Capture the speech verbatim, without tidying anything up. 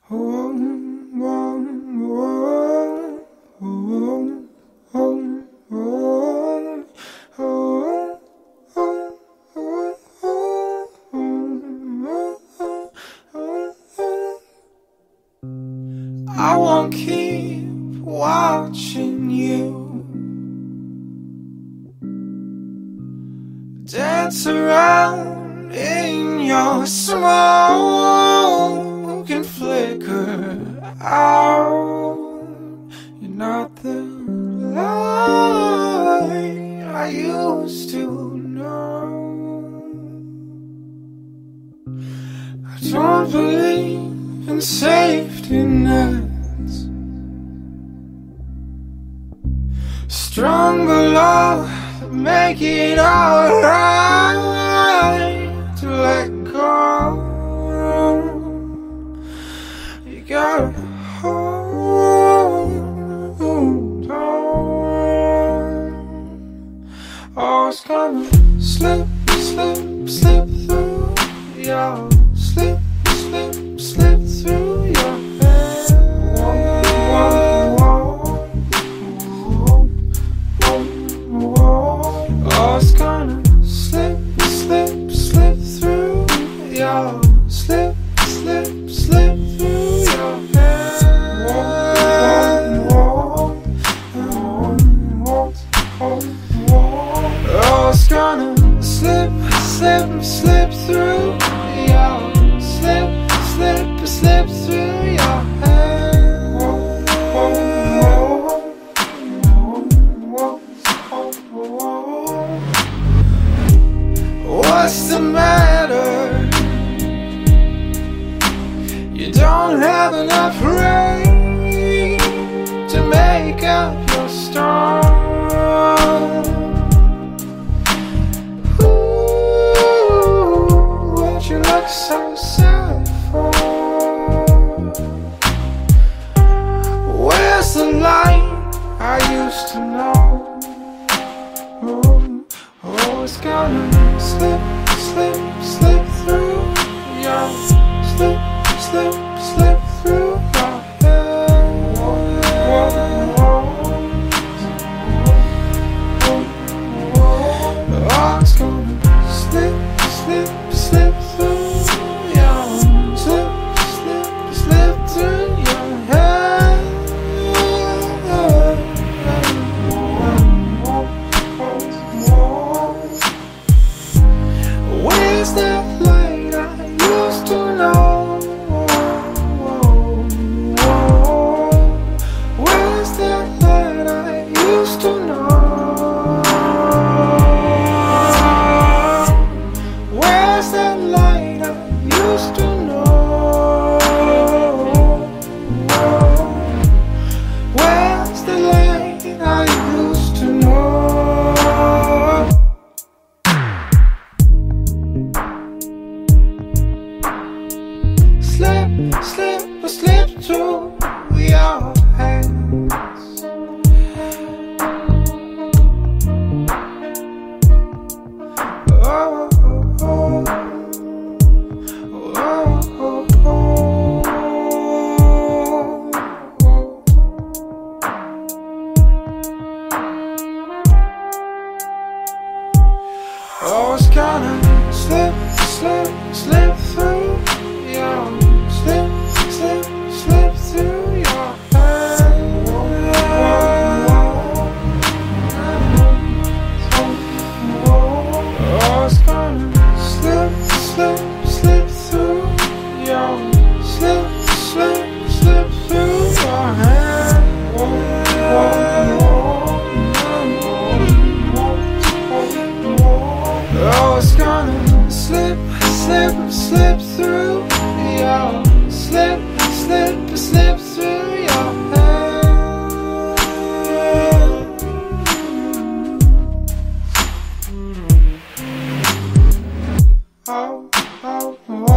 I won't keep watching you dance around in your smoke and flicker out. You're not the light I used to know. I don't believe in safety nets. Stronger love, make it alright to let go. You gotta hold on. Oh, it's gonna slip, slip, slip through your slip, slip, slip through your head. Whoa, whoa. Oh, it's gonna slip, slip, slip through your slip, slip, slip through your head. Whoa, whoa, whoa, oh, it's gonna slip, slip, slip through your slip, slip, slip through your head. What's the matter? You don't have enough rain to make up your storm. Ooh, what you look so sad for? Where's the light I used to know? Oh, oh, it's gonna slip, slip, slip through your slip, slip, slip through your head. Whoa, whoa, whoa. Oh, it's gonna slip, slip, slip through your slip, slip, slip through your head. Where's that light I used to know? Where's that light I used to know? Where's that light I used to know? Where's the light I used to know? Slip, slip, slip through your hands. Oh, oh, oh, oh, oh, it's gonna slip, slip, slip through your slip, slip, slip through your head. Oh, it's gonna slip, slip, slip through your slip, slip, slip through your head. Oh, it's gonna slip, slip, slip through your slip, slip, slip through your head. Oh, oh, oh.